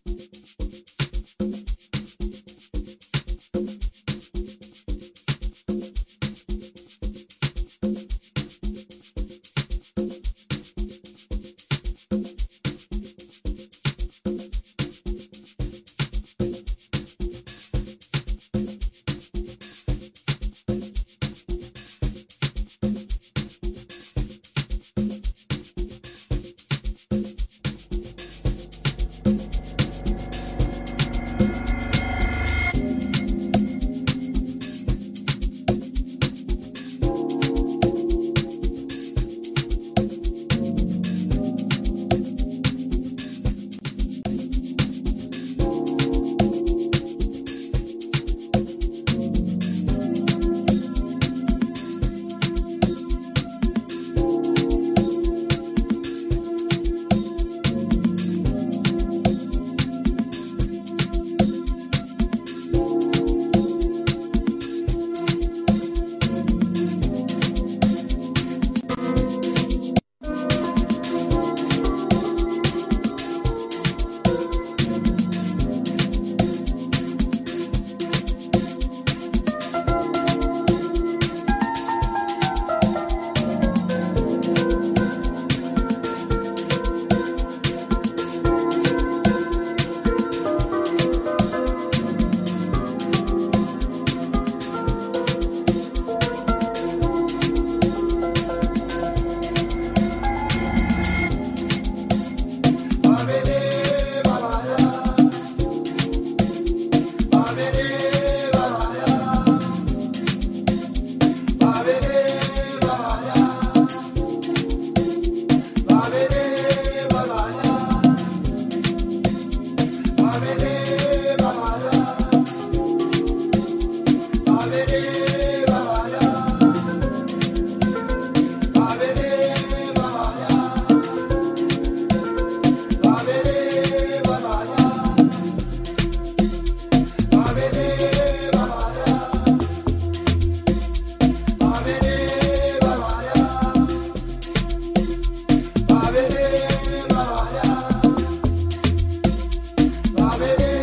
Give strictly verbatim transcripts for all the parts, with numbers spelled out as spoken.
Babere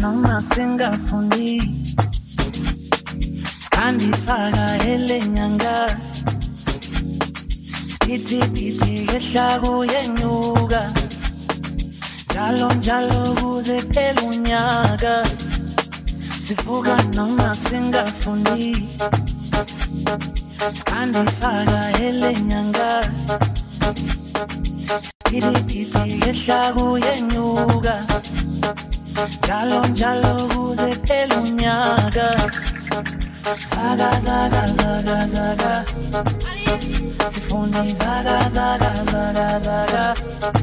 noma singafuni Skandisaka elenyanga Piti piti yehla kuyenyuka Njalo njalo kuze phela unyaka Sivuka noma singafuni Skandisaka elenyanga Piti piti yehla kuyenyuka Njalo njalo kuze phela unyaka Zaga zaga zaga zaga Sifuni zaga zaga zaga zaga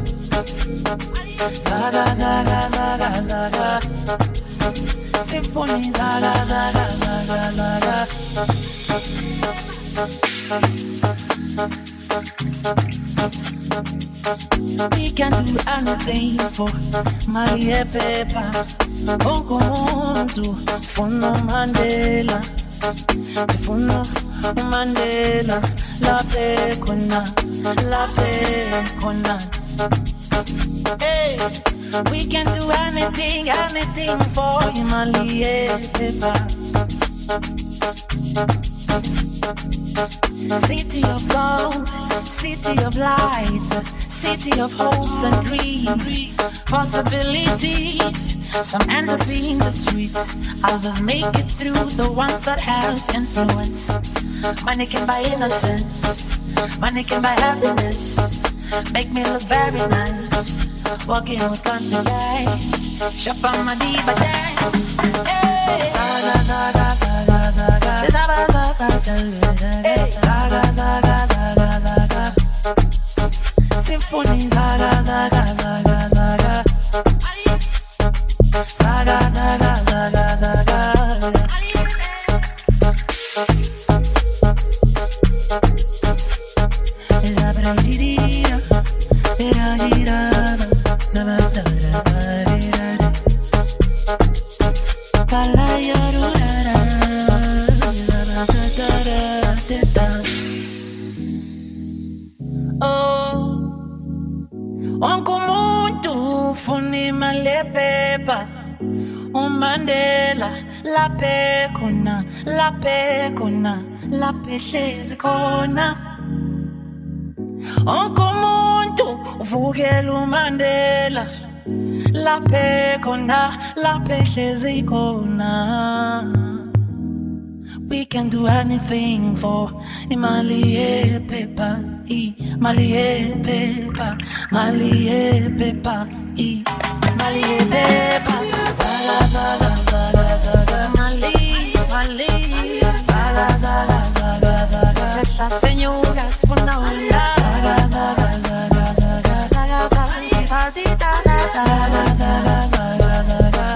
Zaga zaga zaga zaga Sifuni zaga zaga zaga zaga We can do anything for Maria Pepa Bongo Muntu Funo Mandela Funo Mandela La Pekona La Pekona Hey, we can do anything, anything for Maria Pepa City of gold, city of light, city of hopes and dreams, possibilities. Some end up in the streets, others make it through, the ones that have influence. Money can buy innocence, money can buy happiness, make me look very nice, walking with confidence, shop on my diva dance. Hey, zaga, zaga, zaga, zaga, zaga, zaga, zaga, zaga, zaga, zaga, zaga, symphony, zaga, zaga, zaga, zaga, zaga, zaga, zaga, zaga. Mandela, la pekona, la pekona, la pehlezi khona. Onke umuntu uvukela uMandela, la pekona, la pehlezi khona. We can do anything for imali yepepa, imali yepepa, mali yepepa, imali yepepa. Zaga zaga zaga zaga Mali, Mali Zaga zaga zaga zaga Estas señoras por una ola Zaga zaga zaga zaga Zaga zaga zaga zaga zaga zaga zaga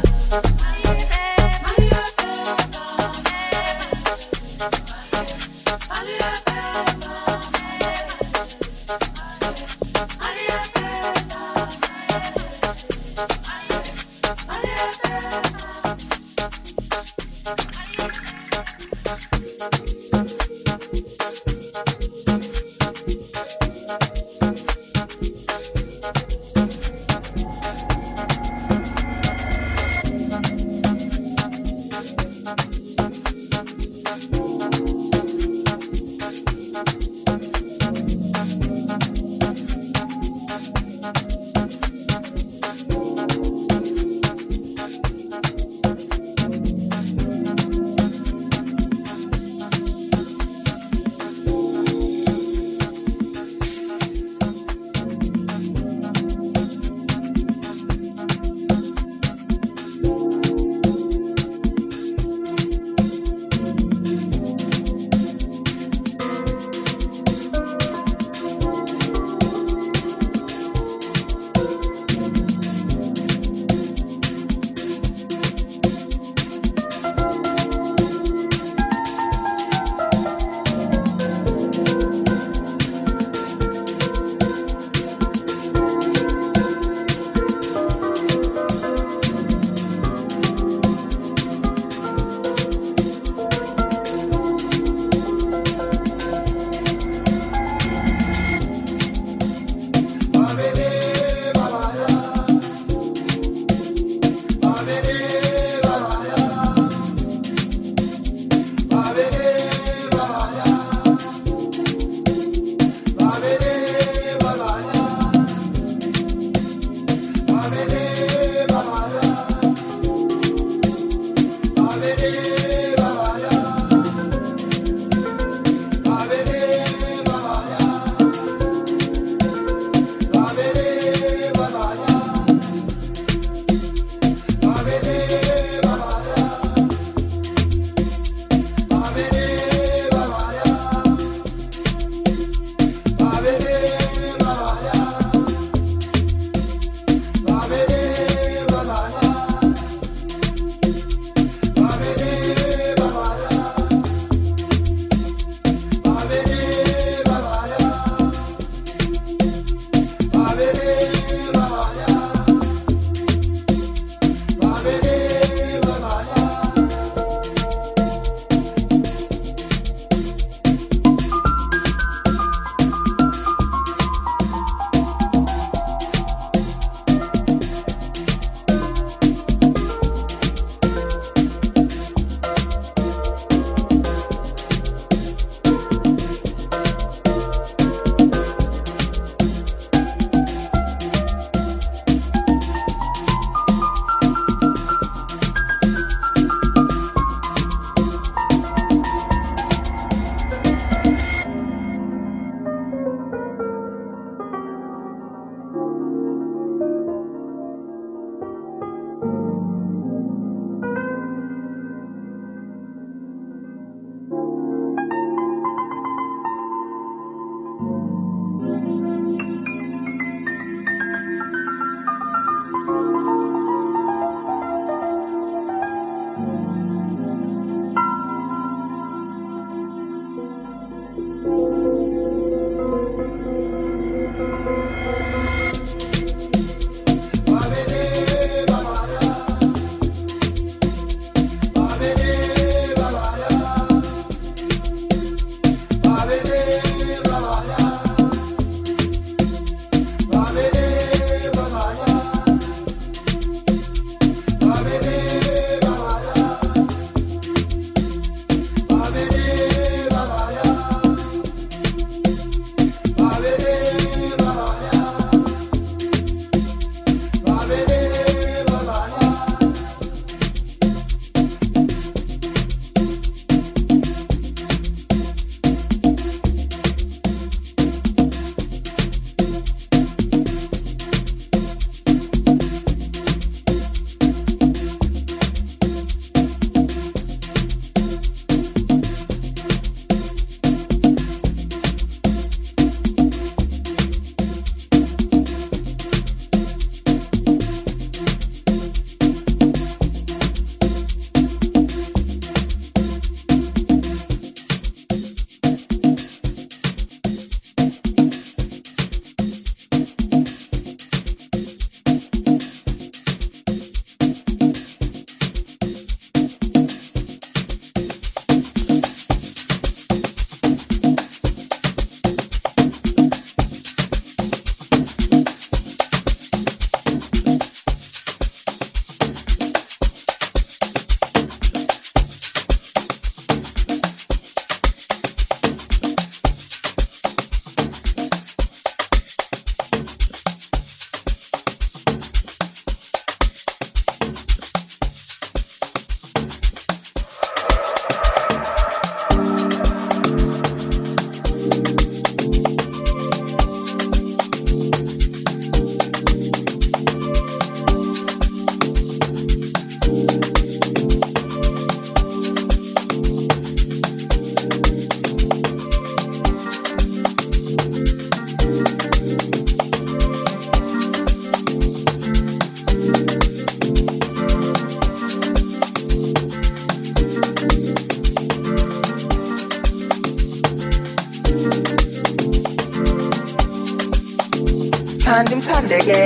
Tandim Tandege,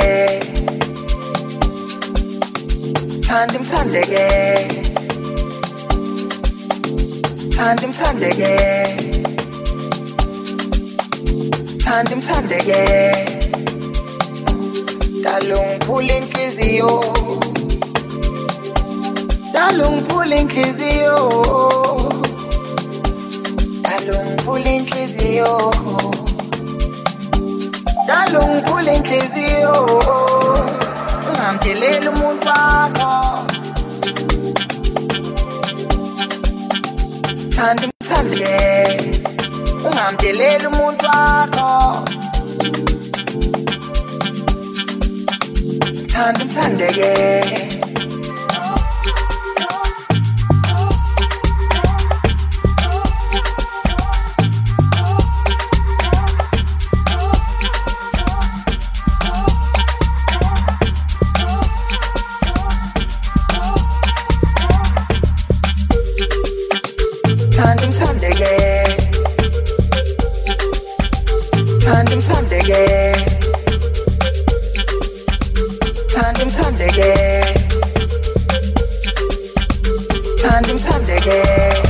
Tandim Tandege, Tandim Tandege, Tandim Tandege, Dalung pulling Kizio, Dalung pulling Kizio, Dalung pulling Kizio. Dalung pulling Kizio, ungamdeleli umuntu wakho. Thanda umthandeke, ungamdeleli umuntu wakho. Thanda umthandeke. Tandim Tandege, Tandim Tandege, Tandim Tandege, Tandim Tandege.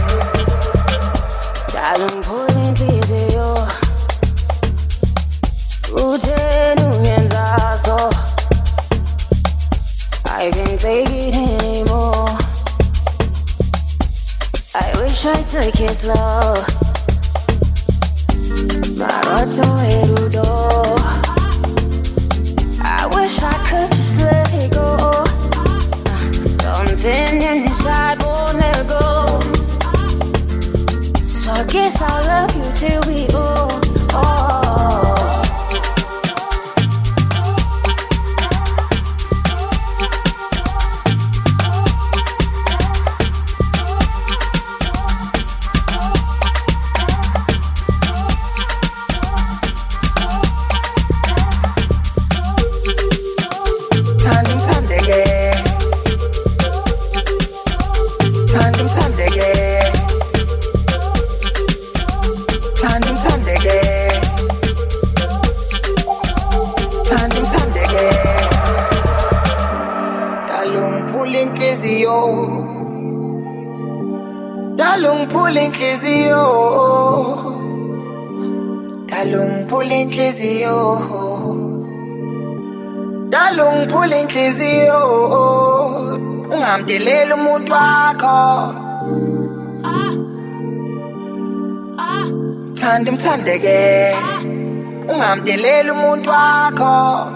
Dalung pulling Kizio, Uten unyenzazo. I can't take it anymore. I wish I took it slow. Maroto Erudo. I wish I could just let it go. Something inside won't let go. So I guess I'll love you till we old. Oh. Tandim Tandege, Tandim Tandege, Tandim Tandege, Tandim Tandege. Dalung pulling Kizio, Dalung pulling Kizio, Dalung pulling Kizio. Dalung pulling Kizio, ungamdeleli umuntu wakho. Thanda umthandeke, ungamdeleli umuntu wakho.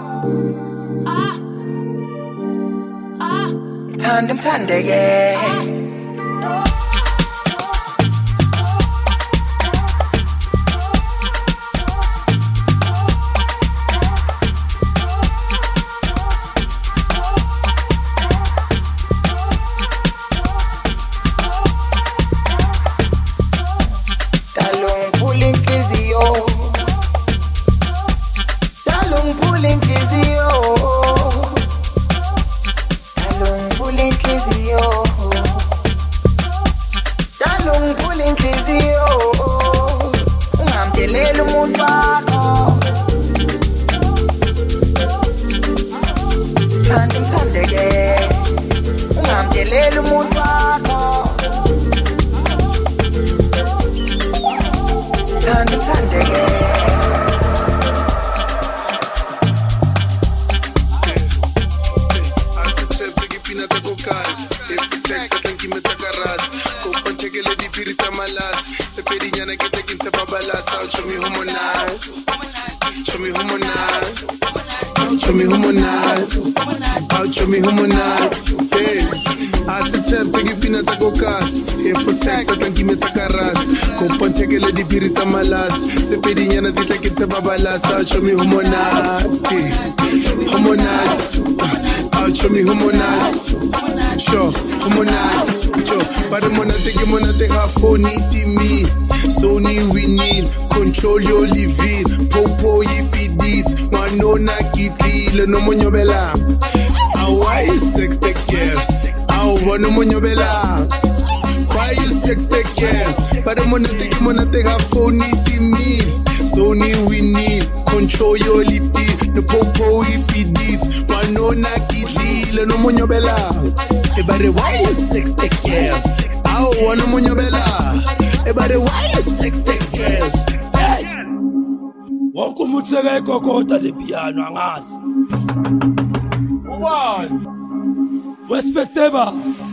Thanda umthandeke. Dalung pulling Kizio, Dalung pulling Kizio, Dalung pulling Kizio, Dalung pulling Kizio, ungamdeleli umuntu wakho. Thanda umthandeke, ungamdeleli umuntu wakho. Tandim Tandege. Show me harmonize, show me harmonize, show me harmonize, show me harmonize. Hey, ase trap teki pina tako kas, hey for sex atangi me takaras, kompan teki le di piri tamalas, se pedi nyana zita kitse babalas. Show me harmonize, harmonize, show me harmonize, show harmonize, show. But mona teki mona teka phone iti me. Sony we need, control your living. Popo yippee this, one no na kitty, no monyobela. Why you sex the care? How one no monyobela? Why you sex the care? But I'm gonna take, I'm gonna take a phone it me. Sony we need, control your lipi, no popo ipidis, wanona kidli, no monyobela. Everybody, why you sex take care? I wanna monyobela. Everybody, why you sex take care? Hey, wonke umuntu sekayikokota le piano angazi. One, respectable.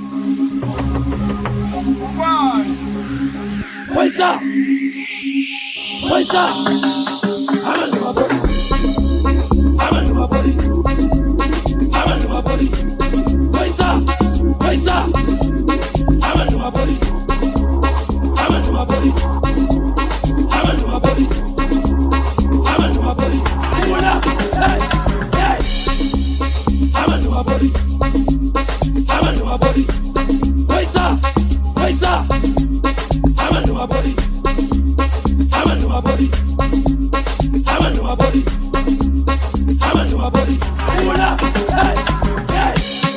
One, what's up? What's up? I'm a new body. I'm a new body. I'm a new body. What's up? What's up? I'm a new body. I'm a new body. I'm a new body. I'm a new body. What up? Hey, hey. I'm a new body. I'm a new body. What's up? What's up? I'm a new body. I'm a new body. I'm a new body. I'm a new body. What up? Hey, hey.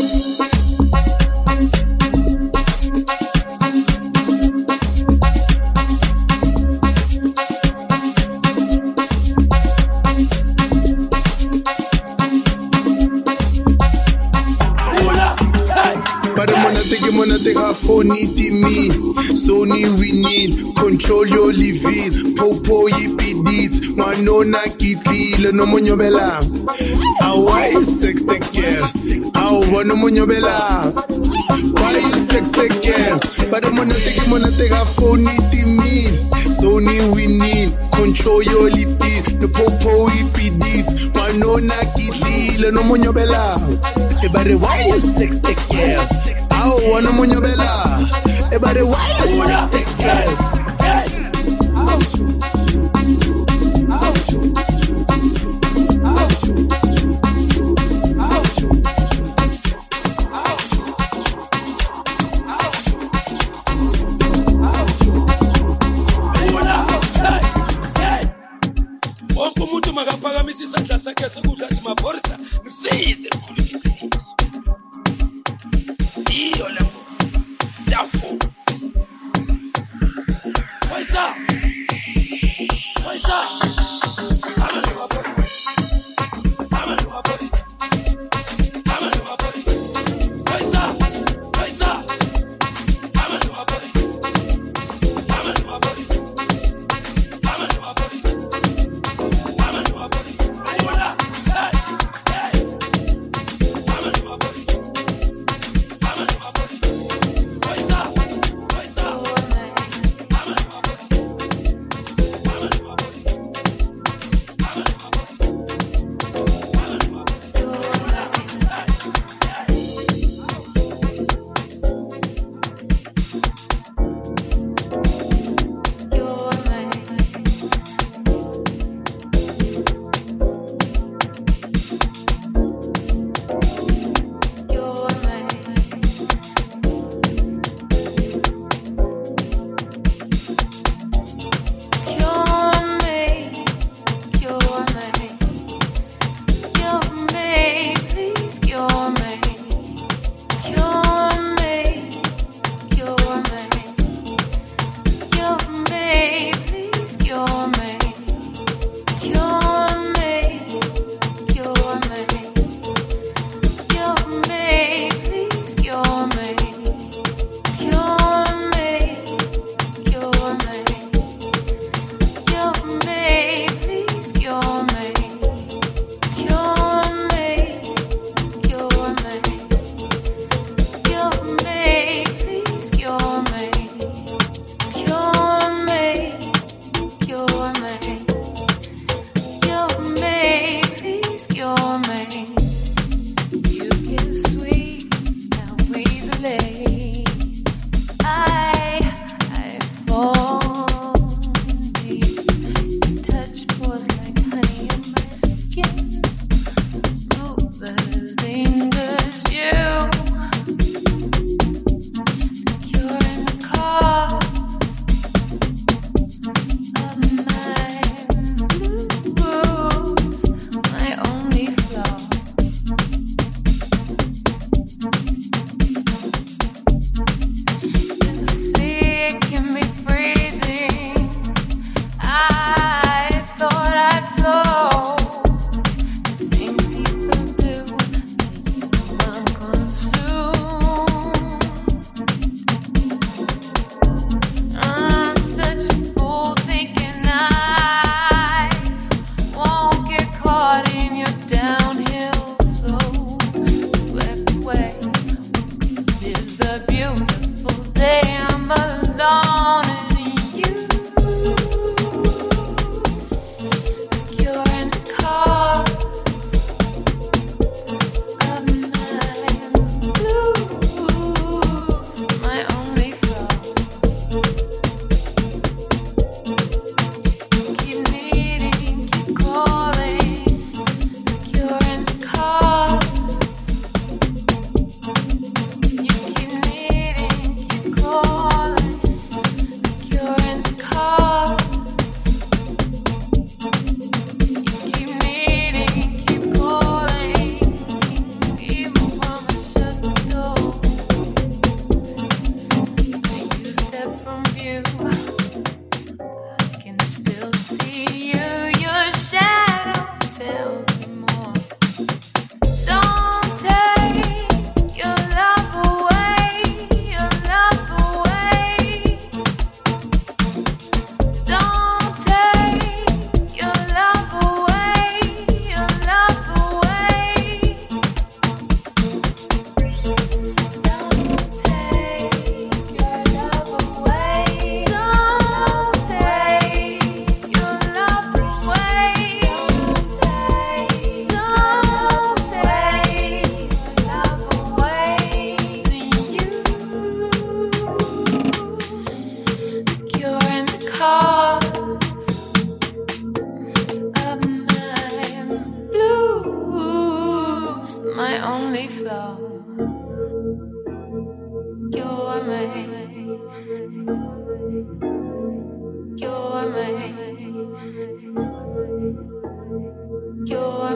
Take her phone to me, Sony we need, control your living, popo yipidis, wanona kitli, no monyobela. Ah, why you sex take care? Ah, wanna monyobela. Why you sex take care? But I'm gonna take him on take her phone to me, Sony we need, control your living, the popo yipidis, wanona kitli, no monyobela. Everybody, why you sex take care? I wanna monyobela. Everybody, why you wanna take care? Hey, ouch, ouch, ouch, ouch, hey, wonke umuntu makaphakamisa isandla sakhe sokuthi maphorisa ngisize ukukhulisa iqiniso. Iyo lapho siyafuna. What's up? What's up? I'm a new body. I'm a new body. I'm a new body. What's up? What's up? I'm a new body. I'm a new body. I'm a new body. I'm a new body. What up? Hey, hey.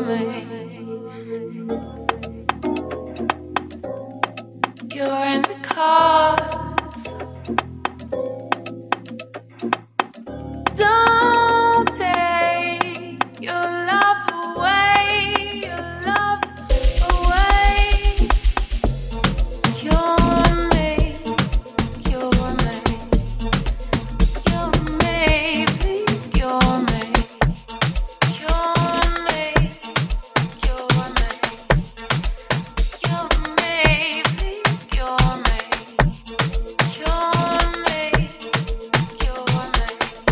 You're in the car. Don't take your love away, your love away. Cure me, cure me, cure me, please cure me, cure me, cure me, cure me, please cure me, cure me, cure me.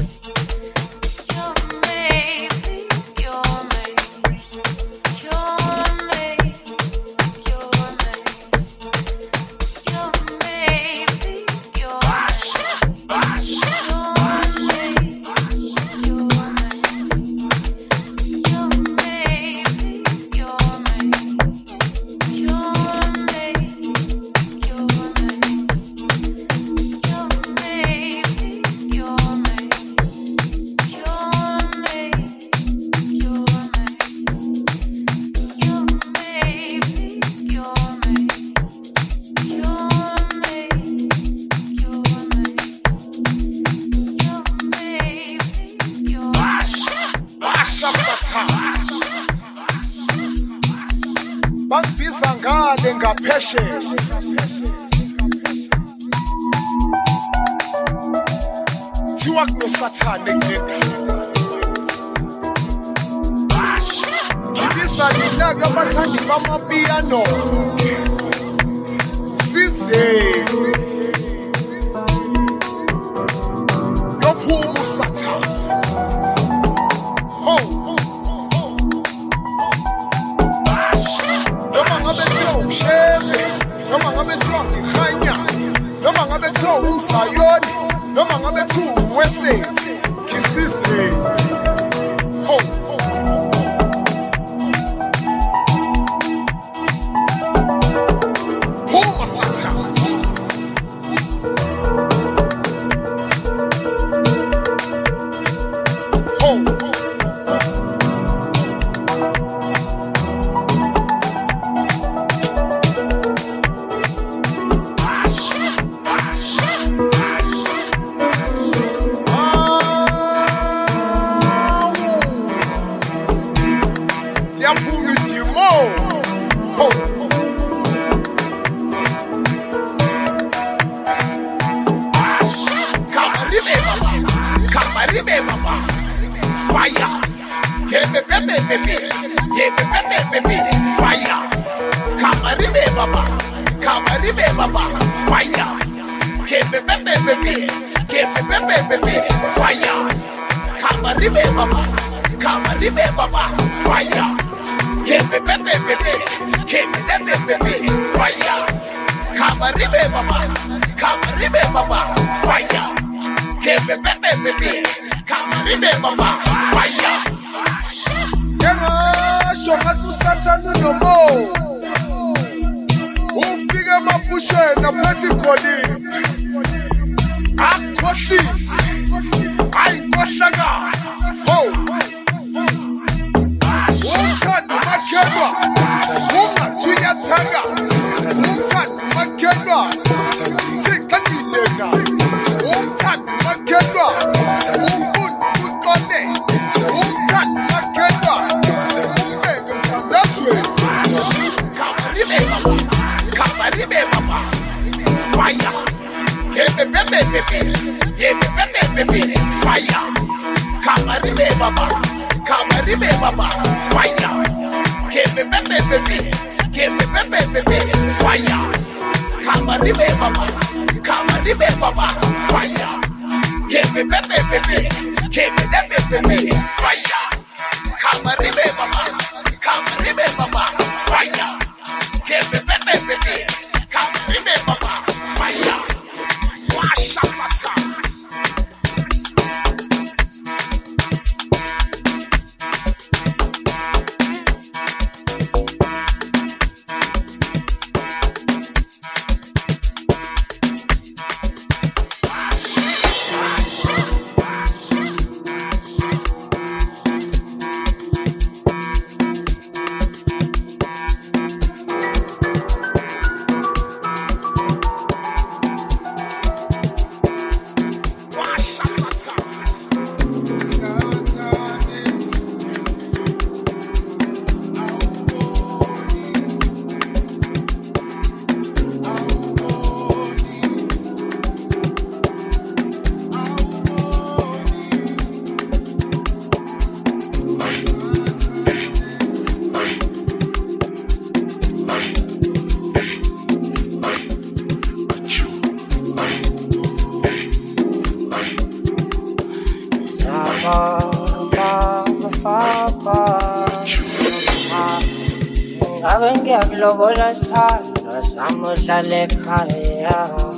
Bangibiza ngale ngaphesheya thiwa kunosathane kulendaba ngibiza nginaka abathandi bamapiyano size yophuma usathane ho Shebe, noma ngabe thiwa ngihanya, noma ngabe thiwa umsayoni, noma ngabe thiwa umwesezi, ngisize. Ho. Phuma sathane. Ho. Ngabe ngiyakulobola sithando sami uhlale ekhaya.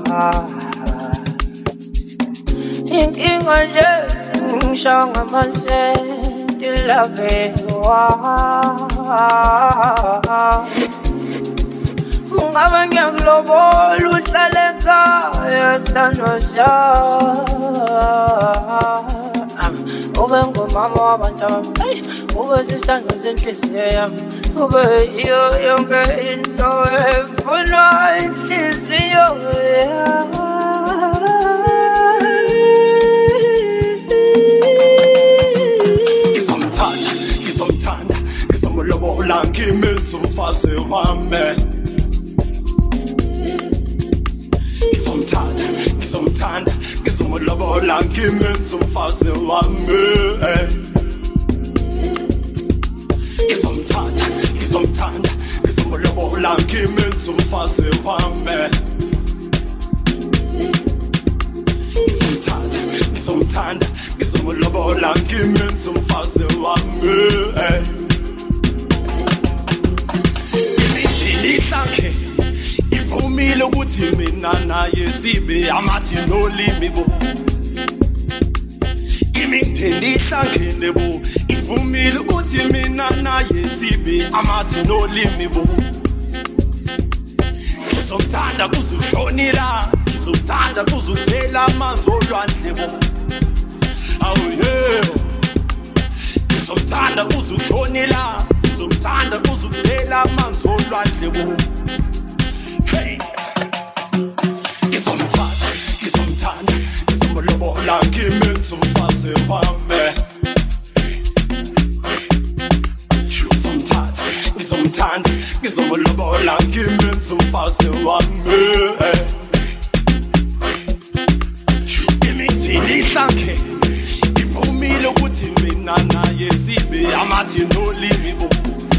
Inkinga nje ngisho ngamasenti lavewa. Ngabe ngiyakulobola uhlale ekhaya sithando sami. Ube ngumama wabantwana bami, ube sisithando senhliziyo yami, ube yiyo yonke into efunwa inhliziyo yami. Ngizomthanda, ngizomthanda, ngizomlobola ngimenze umfazi wami. Ngizomthanda, ngizomthanda, ngizomlobola ngimenze umfazi wami. Ngizomthanda, ngizomthanda, ngizomlobola ngimenze umfazi wami. Ngizomthanda, ngizomthanda, ngizomlobola ngimenze umfazi wami. Imidilihlanke ivumile ukuthi mina naye sibe amathi nolimi bo. Imindeni ihlangene bo, ivumile ukuthi mina naye sibe amathi nolimi bo. Ngizomthanda kuze ushonila, ngizomthanda kuze uphela amanzi olwandle bo. Oh yeah. Ngizomthanda kuze ushonila, ngizomthanda kuze uphela amanzi olwandle bo. Hey. Ngizomthanda, ngizomthanda, ngizomlobola ngimenze umfazi wami. Ngizomthanda, ngizomthanda, ngizomlobola ngimenze umfazi wami. Imidili ihlanke ivumile ukuthi mina naye sibe amathi nolimi bo.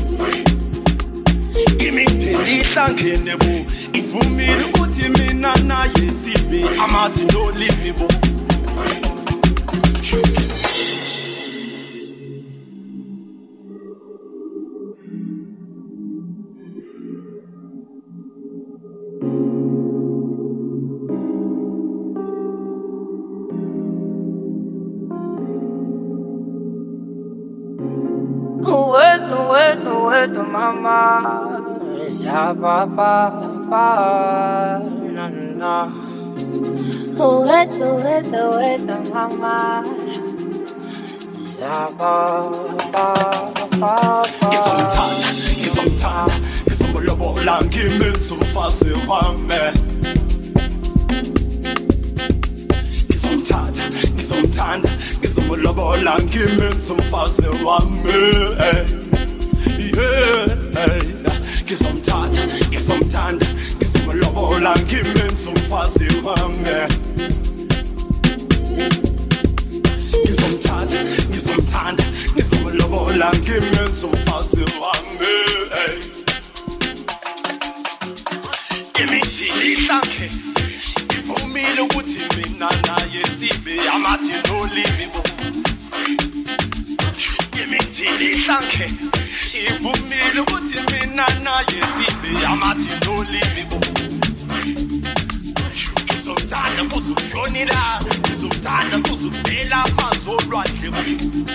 Imidili ihlangene bo, ivumile ukuthi mina naye sibe amathi nolimi bo. Uwetu, wetu, wetu mama, shababa, ba, na na. Uwetu, wetu, wetu mama, shababa, ba, ba. Ngizomthanda, ngizomthanda, ngizomlobola ngimenze umfazi wami. Ngizomthanda, ngizomthanda, ngizomlobola ngimenze umfazi wami. Yeah, ngizomthanda, ngizomthanda, ngizomlobola ngimenze umfazi wami. Ngizomthanda, ngizomthanda, ngizomlobola ngimenze umfazi wami. Imidili ihlanke ivumile ukuthi mina naye sibe amathi nolimi bo. Imidili ihlanke ivumile ukuthi mina naye sibe amathi nolimi bo. Ngizomthanda kuze ushonila, ngizomthanda kuze uphela amanzi olwandle bo.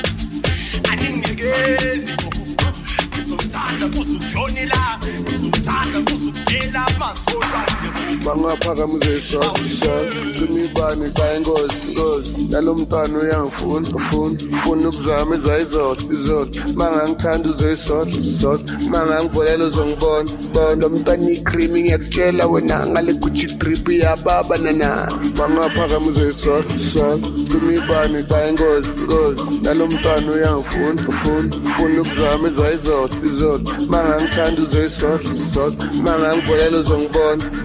Aningekeni bo. Ngizomthanda kuze ushonila, ngizomthanda kuze uphela amanzi olwandle bo. Bangaphakamise isonto isonto imibani xa ingozi ingozi nalo mntwana uyangifuna ufuna ufuna ukuzama izayizodwa izodwa mangangithanda uzoyisodwa isodwa mangangivolela uzongibona bona lo mntwana ikrimi ngiyakutshela wena ngale Gucci drip yababa nana. Bangaphakamise isonto isonto imibani xa ingozi ingozi nalo mntwana uyangifuna ufuna ufuna ukuzama izayizodwa izodwa mangangithanda uzoyisodwa isodwa mangangivolela uzongibona bona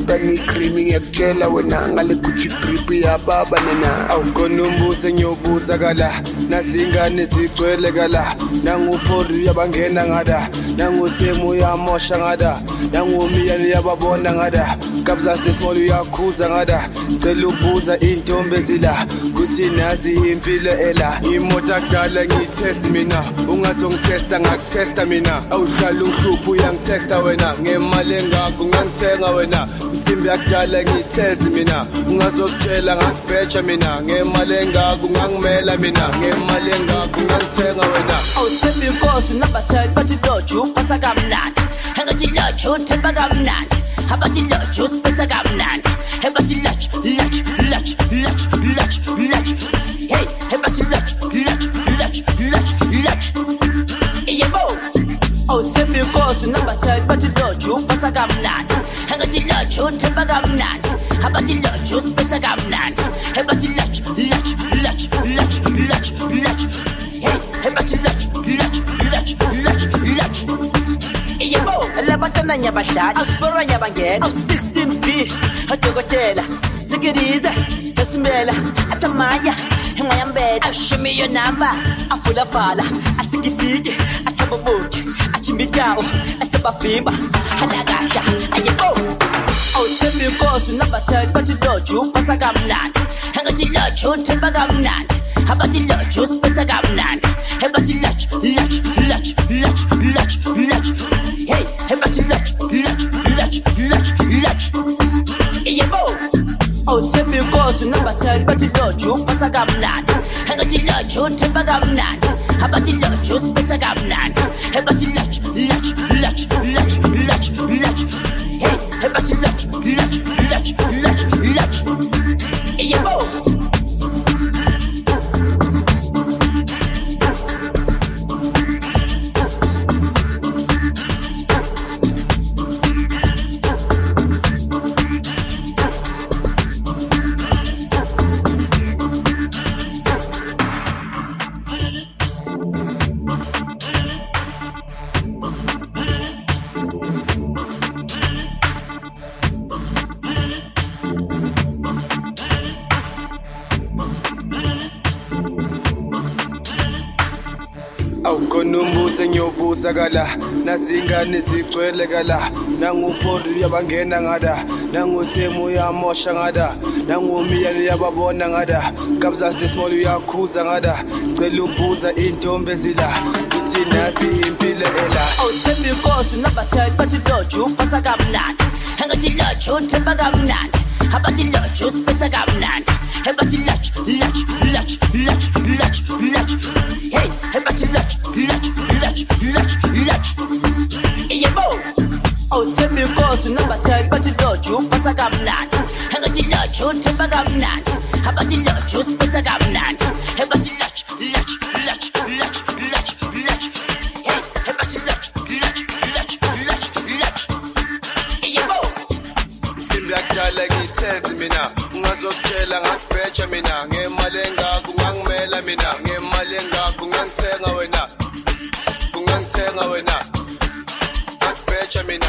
ukani creaming yakutshela wena ngale Gucci grip ya baba nena awukhona umbuze ngiyobuza kala nazingane zigcwele kala nanguphori yabangena ngada nangusemo yamosha ngada nangumiyani yababona ngada kabza small uyakhuza ngada cela ubuza intombi ezila kuthi nazi impilo ela imoto akudala ngiyitest mina ungazongitesta ngakutesta mina awuhlala uhlupho uyangitesta wena ngemali engakho ngangithenga wena msimbi yakudala ngiyitest mina ungazokutshela ngakubheja mina ngemali engakho ngangimela mina ngemali engakho ngangithenga wena awuthembi inkosi number ten bathi loju pasa kamnandi engathi loju themba kamnandi abathi loju spesa kamnandi ebathi loju loju loju loju loju loju hey ebathi loju loju loju loju loju yebo awuthembi inkosi number ten bathi loju pasa kamnandi engathi loju themba kamnandi abathi loju spesa kamnandi ebathi loju loju loju loju loju loju hey ebathi loju loju loju loju yebo labatana nyabashadi awusibora nyabangena awu sixteen feet adokotela sikirize esimela athamaya engwayambela ashimi yo number afula fala atikitiki ataboboke achimbidawo atabafimba halakasha ayebo awuthembi inkosi number ten bathi loju pasa kamnandi engathi loju themba kamnandi abathi loju spesa kamnandi ebathi loju loju loju loju loju loju hey ebathi loju loju loju loju loju yebo awuthembi inkosi number ten bathi loju pasa kamnandi engathi loju themba kamnandi abathi loju spesa kamnandi ebathi loju loju loju loju loju loju hey ebathi loju loju loju loju loju yebo awukhona umbuze ngiyobuza kala nazingane zigcwele kala nanguphori yabangena ngada nangusemo yamosha ngada nangumiyani yababona ngada kabza small uyakhuza ngada cela ubuza intombi ezila kuthi nazi impilo ela awuthembi inkosi number ten bathi loju pasa kamnandi engathi loju themba kamnandi abathi loju spesa kamnandi ebathi loju loju loju loju loju loju hey ebathi loju loju loju loju loju yebo awuthembi inkosi number ten bathi loju pasa kamnandi engathi loju themba kamnandi abathi loju spesa kamnandi ebathi loju loju loju loju loju loju hey ebathi loju loju loju loju loju yebo msimbi yakudala ngiyitest mina ungazokutshela ngakubheja mina ngemali engakho ngangimela mina ngemali engakho ngangithenga wena ungangithenga wena ngakubheja mina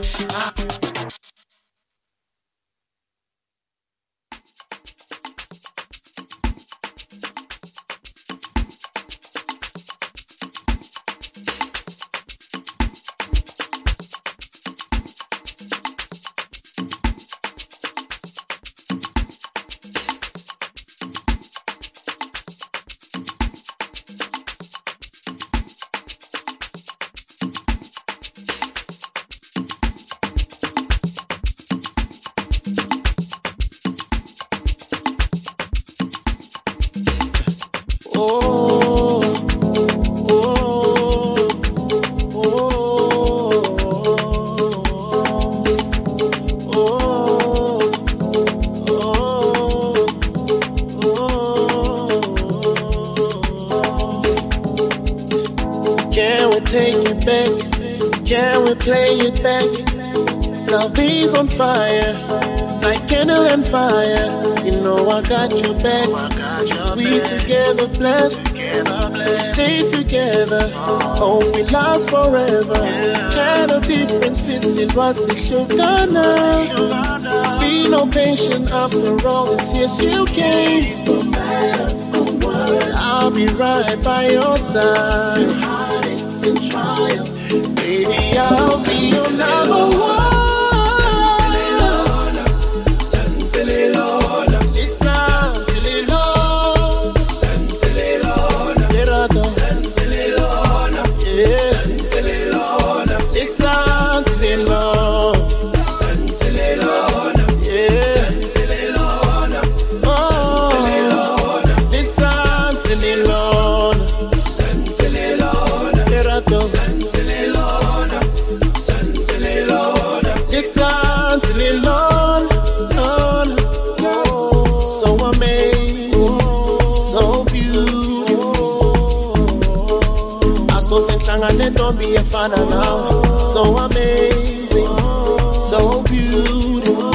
Sugarna, be no patient after all this years you came from better or worse. I'll be right by your side. Through heartaches and trials, baby, I'll be your number one. Don't be a fan now. So amazing, so beautiful.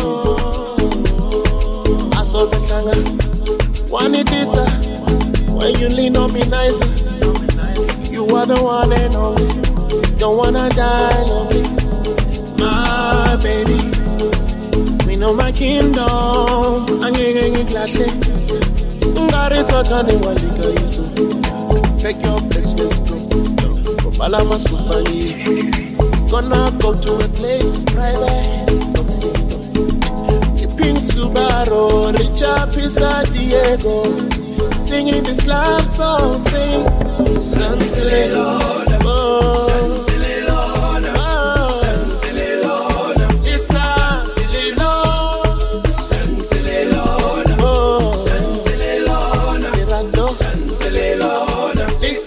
I saw the tanga. One it is uh, when you lean on me nicer. You are the one and only. Don't wanna die lonely, my baby. We know my kingdom. I'm getting classy. God is so tiny, one liquor you so. Take your place, let's go. Alamas for funny. Gonna go to a place it's private. Don't see it. Keeping Subaru, Richard Pisa Diego. Singing this love song, sing Santile Lord. Oh, Santile Lord. Oh, Santile Lord. It's Santile Lord. Santile Lord. Oh, Santile Lord. Mirando, Santile Lord. It's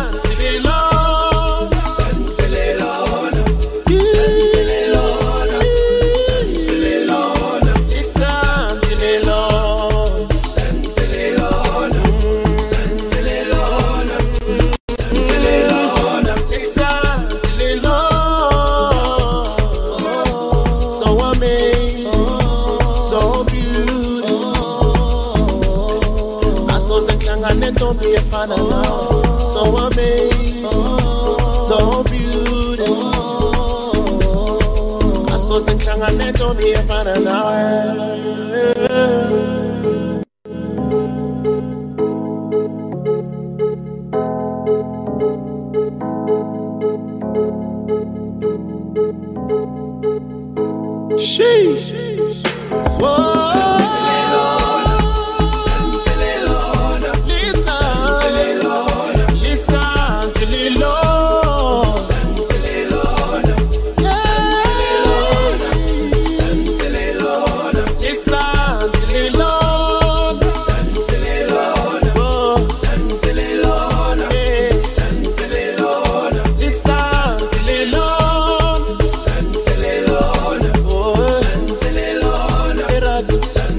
don't be a fan now. So amazing, so beautiful. I saw some and don't be a fan now. Sheesh. Whoa. Santilelon,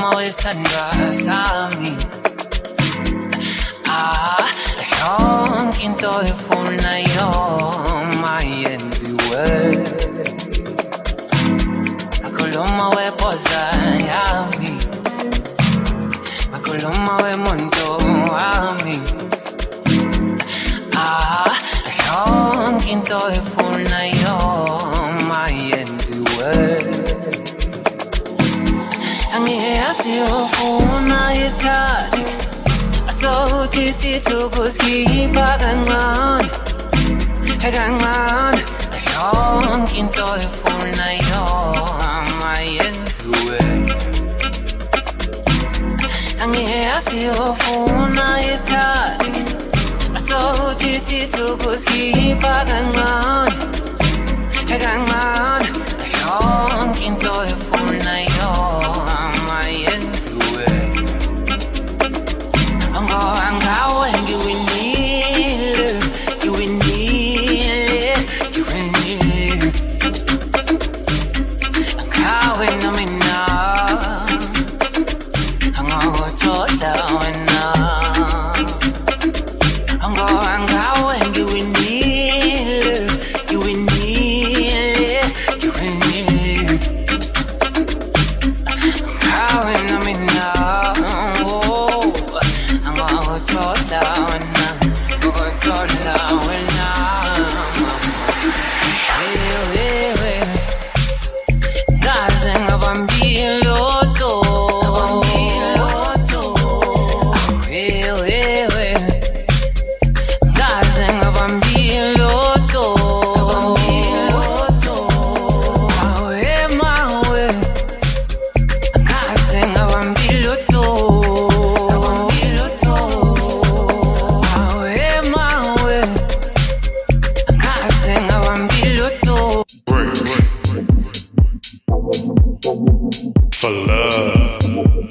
Koloma wesandra sami. Ah, yonke into efuna yoma yenziwe. Koloma wepoza yami. Koloma wemuntu wami. Ah, yonke into efuna yoma yenziwe. Angiyazi ufuna isikhathi asothi sithukusikhipha kancane kancane yonke into efuna yoma yenziwe. Angiyazi ufuna isikhathi asothi sithukusikhipha kancane kancane yonke into efuna yoma yenziwe. Angawe ngiwinile, ngiwinile, ngiwinile. Angawe nomina, angakuthola wena. Angawe ngiwinile, ngiwinile, ngiwinile. Angawe nomina, oh, angakuthola wena, angakuthola wena. Wewe, wewe, ngaze ngabambiloto, ngabambiloto. Wewe, wewe, ngaze ngabambiloto, ngabambiloto. Mawe, mawe, ngaze ngabambiloto, ngabambiloto. Mawe, mawe, ngaze ngabambiloto. For love.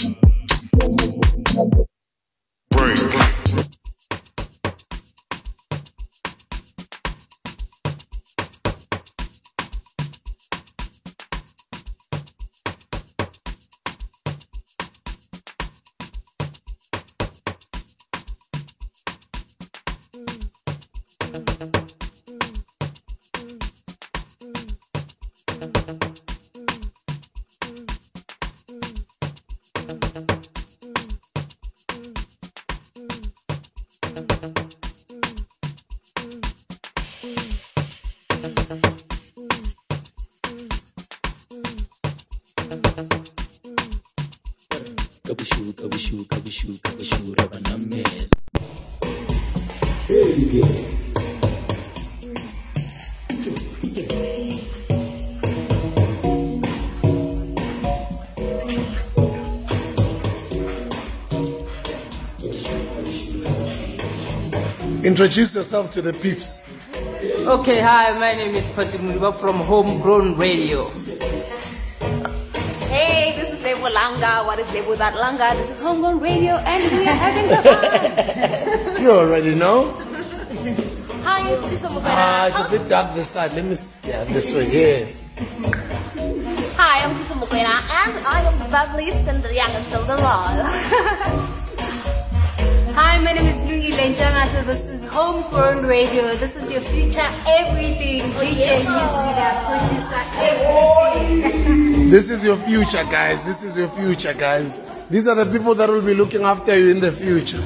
Break. Kabushu, kabushu, kabushu, kabushu, rabanamel. Introduce yourself to the peeps. Okay, hi, my name is Pati Muniba from Homegrown Radio. Hey, this is Lebo Langa. What is Lebo That Langa? This is Homegrown Radio, and we are having the fun. You already know. Hi, it's Tisa Mugana. Ah, it's a bit dark this side. Let me, yeah, this way, yes. Hi, I'm Tisa Mugana, and I am the bubbliest and the youngest of them all. Hi, my name is Lungi Lenjanga. So this is Homegrown Radio. This is your future everything. D J Yusvida, producer, everything. This is your future, guys. This is your future, guys. These are the people that will be looking after you in the future.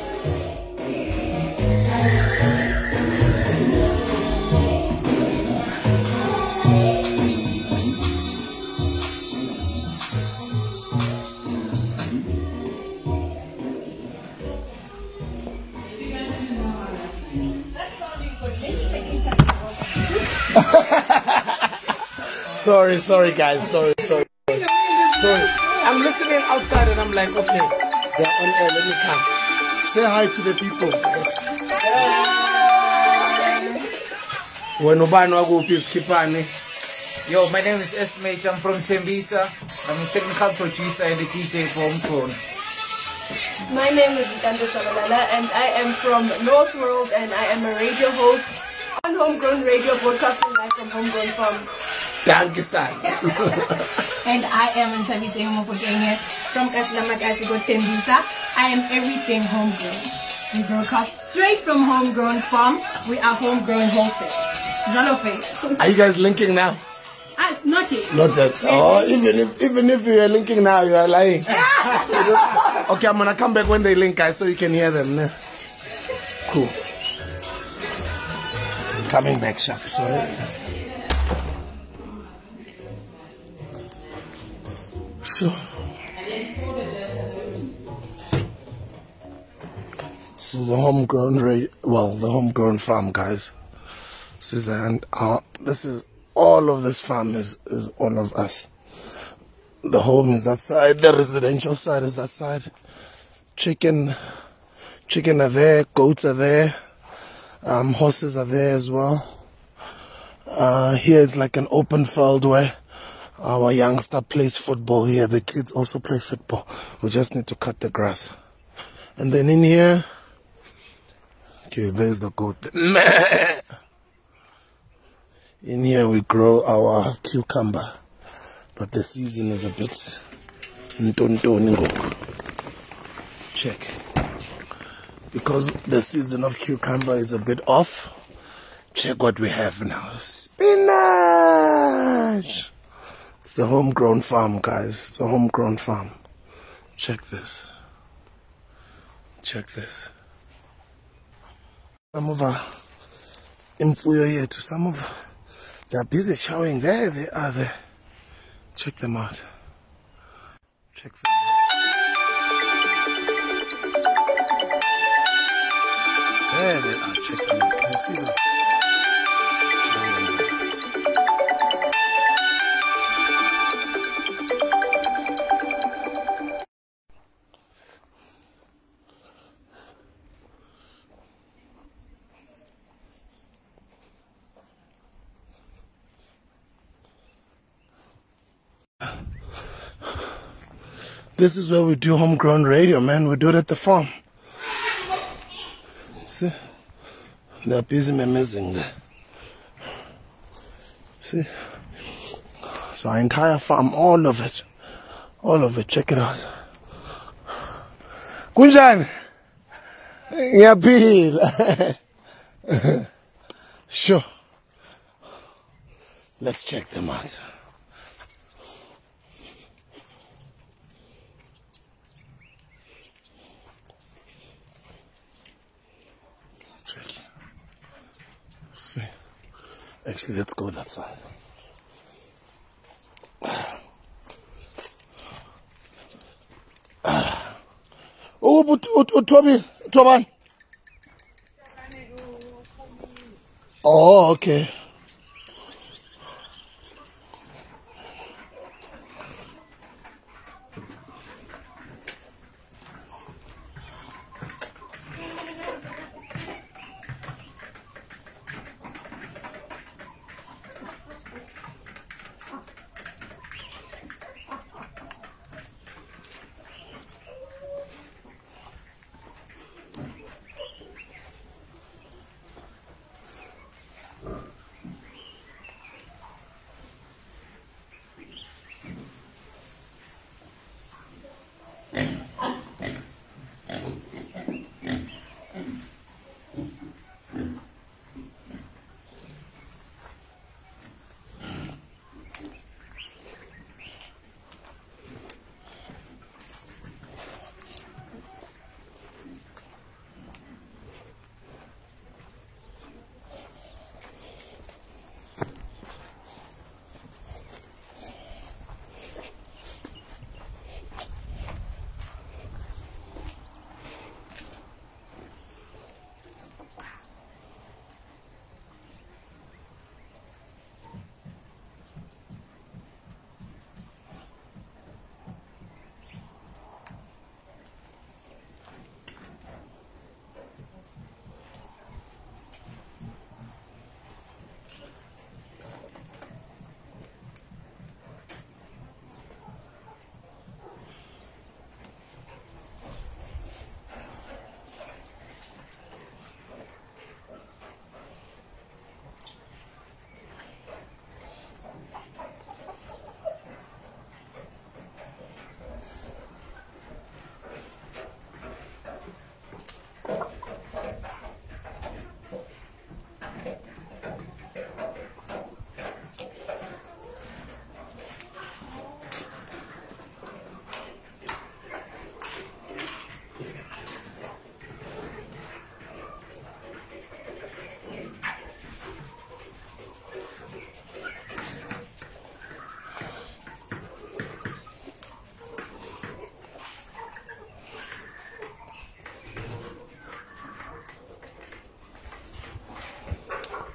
Sorry, sorry, guys. Sorry, sorry, sorry. I'm listening outside and I'm like, okay, they're on air. Let me come. Say hi to the people, guys. When Ubano go peacekeeper. Yo, my name is Esme. I'm from Tembisa. I'm a technical producer and a D J for Homegrown. My name is Ikando Shabalala and I am from North World and I am a radio host on Homegrown Radio, broadcasting live from Homegrown Farm. Thank you, sir. And I am Ntabise Mofokenge from Katlamakasi Tembisa. I am everything homegrown. We broadcast straight from Homegrown Farm. We are homegrown wholesale. Jalofe. Are you guys linking now? Ah, not yet. Not yet. Oh, even if even if you are linking now, you are lying. Okay, I'm gonna come back when they link, guys, so you can hear them. Nah. Cool. Coming back sharp. Sorry. So. This is the homegrown, ra- well, the homegrown farm, guys. This is and our, this is all of this farm is is all of us. The home is that side. The residential side is that side. Chicken, chicken are there. Goats are there. Um, horses are there as well. Uh, here it's like an open field where our youngster plays football. Here the kids also play football. We just need to cut the grass. And then in here. Okay, there's the goat. In here we grow our cucumber, but the season is a bit check because the season of cucumber is a bit off. Check what we have now. Spinach. It's the homegrown farm, guys. It's a homegrown farm. Check this. Check this. Some of our imfuyo here to some of they're busy showering. There they are there. Check them out. Check them out. There they are. Check them out. Can you see them? Showering there. This is where we do homegrown radio, man. We do it at the farm. See? They're busy amazing there. See? So our entire farm, all of it. All of it. Check it out. Kunjan! Ngiyaphila. Sure. Let's check them out. See. Actually, let's go that side. Oh, but Toby, Toban. Oh, okay.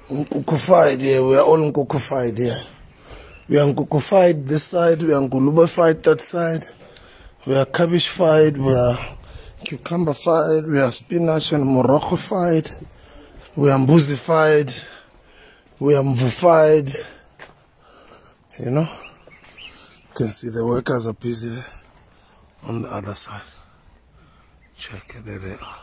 Nkukufied here, we are all nkukufied here. We are nkukufied this side, we are nkulubafied that side. We are cabbage-fied, we are cucumber-fied, we are spinach and morocco-fied. We are mbuzi-fied, we are mvu-fied. You know? You can see the workers are busy there on the other side. Check it, there they are.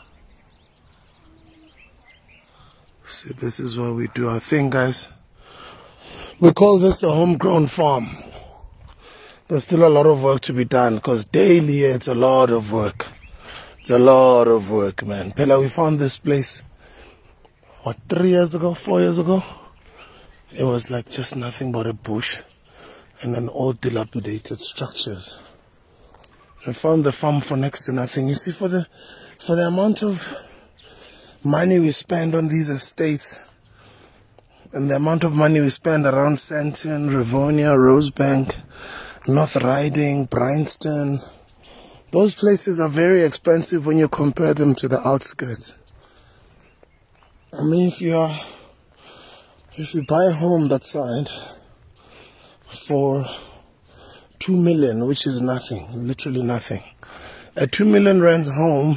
See, this is where we do our thing, guys. We call this a homegrown farm. There's still a lot of work to be done because daily it's a lot of work. It's a lot of work, man. Pella, we found this place, what, three years ago, four years ago? It was like just nothing but a bush and then all dilapidated structures. We found the farm for next to nothing. You see, for the, for the amount of money we spend on these estates and the amount of money we spend around Sandton, Rivonia, Rosebank, North Riding, Bryanston, those places are very expensive when you compare them to the outskirts. I mean, if you are, if you buy a home that side for two million, which is nothing, literally nothing, a two million rand home,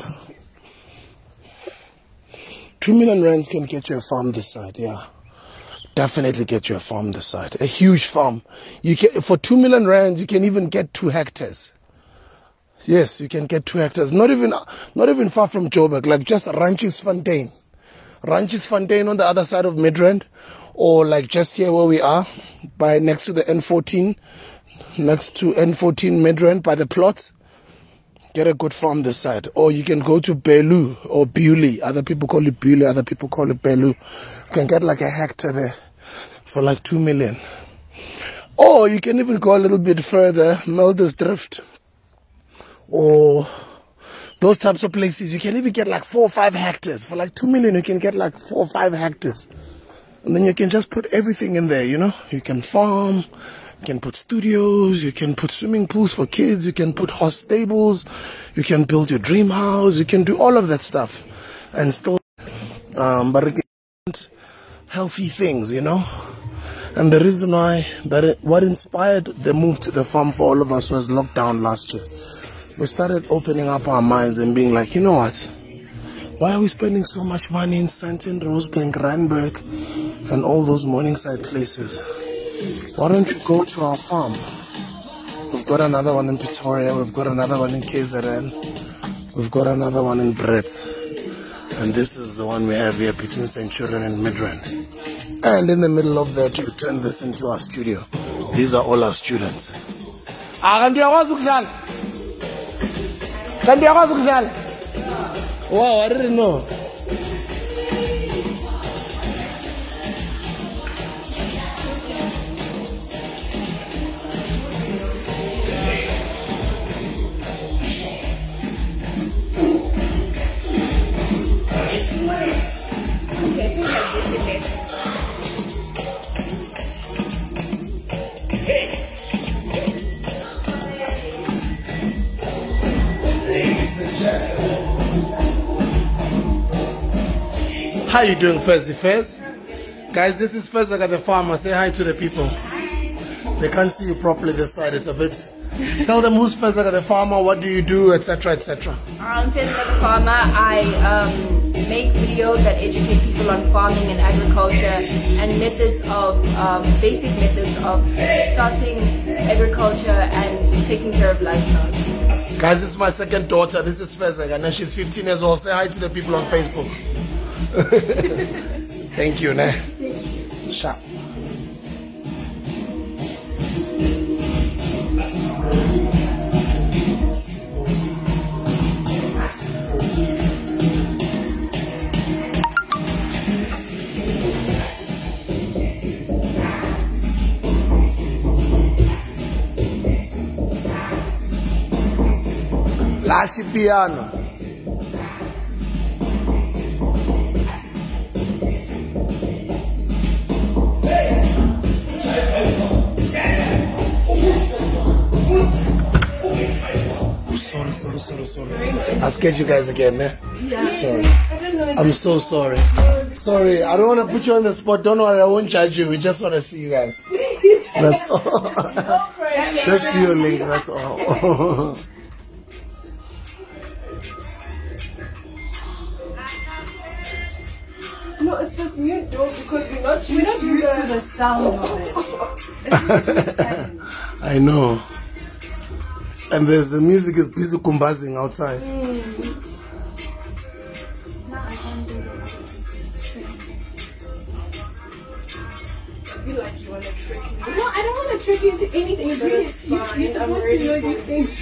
two million rands can get you a farm this side, yeah. Definitely get you a farm this side. A huge farm. You can, for two million rands, you can even get two hectares. Yes, you can get two hectares. Not even, not even far from Joburg, like just Ranchiesfontein. Ranchiesfontein on the other side of Midrand, or like just here where we are, by next to the N fourteen, next to N fourteen Midrand by the plots. Get a good farm this side. Or you can go to Belu or Bewley. Other people call it Bewley, other people call it Belu. You can get like a hectare there for like two million. Or you can even go a little bit further, Muldersdrift, or those types of places. You can even get like four or five hectares. For like two million, you can get like four or five hectares. And then you can just put everything in there, you know. You can farm. You can put studios, you can put swimming pools for kids, you can put horse stables, you can build your dream house, you can do all of that stuff and still um, but again, healthy things, you know. And the reason why, that it, what inspired the move to the farm for all of us was lockdown last year. We started opening up our minds and being like, you know what, why are we spending so much money in Sandton, Rosebank, Randburg and all those Morningside places? Why don't you go to our farm? We've got another one in Pretoria, we've got another one in K Z N, we've got another one in Brett, and this is the one we have here between Centurion and Midrand. And in the middle of that, we turn this into our studio. These are all our students. Wow, I didn't know. How you doing, Fezzy Fez? Guys, this is Fezzaga the farmer. Say hi to the people. They can't see you properly this side. It's a bit... Tell them who's Fezzaga the farmer, what do you do, et cetera, et cetera. I'm Fezzaga the farmer. I um, make videos that educate people on farming and agriculture and methods of, um, basic methods of starting agriculture and taking care of livestock. Guys, this is my second daughter. This is Fezzaga, and she's fifteen years old. Say hi to the people on Facebook. Thank you, ne? Sharp. Lasci piano. Sorry, sorry, sorry, sorry. I scared you guys again, eh? Yeah. Sorry. I don't know. I'm so sorry. Sorry, I don't want to put you on the spot. Don't worry, I won't charge you. We just want to see you guys. That's all. Just do your link, that's all. No, it's this mute door because we're not used, We're not to, used the... to the sound of it. I know. And there's the music is busy kumbazing outside. Mm. I feel like you want to trick me. No, I don't want to trick you into anything. It's really, It's you, fine. you're I'm supposed ready to know for these it. things.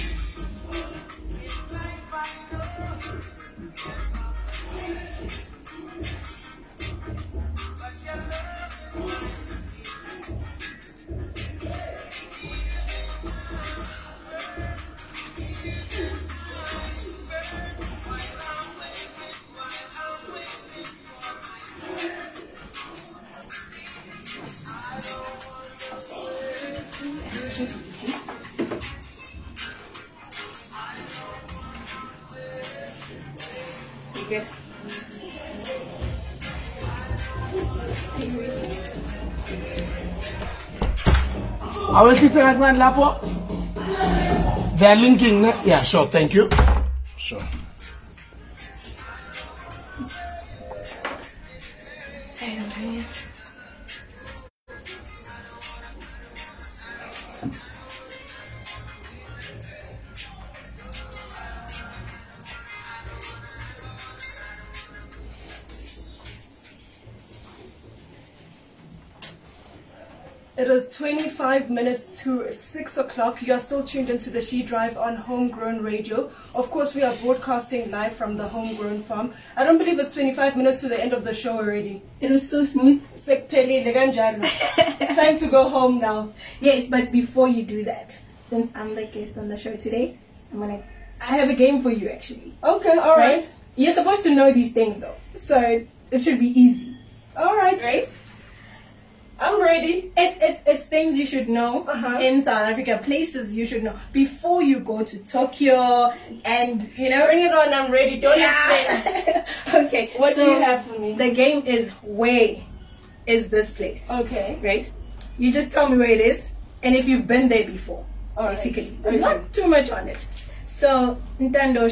You good? I will kiss it lapo. They're linking. ne? Yeah, sure. Thank you. Sure. It is twenty-five minutes to six o'clock. You are still tuned into the She Drive on Homegrown Radio. Of course, we are broadcasting live from the Homegrown Farm. I don't believe it's twenty-five minutes to the end of the show already. It was so smooth. Time to go home now. Yes, but before you do that, since I'm the guest on the show today, I'm gonna. I have a game for you actually. Okay, all right. You're supposed to know these things though, so it should be easy. All right. Right? I'm ready. It's it's it's things you should know Uh-huh. in South Africa, places you should know before you go to Tokyo, and you know. Bring it on, I'm ready. Don't Yeah. Okay. What so do you have for me? The game is where is this place? Okay. Right? You just tell me where it is, and if you've been there before. All right. Basically, there's Okay. not too much on it. So Ntando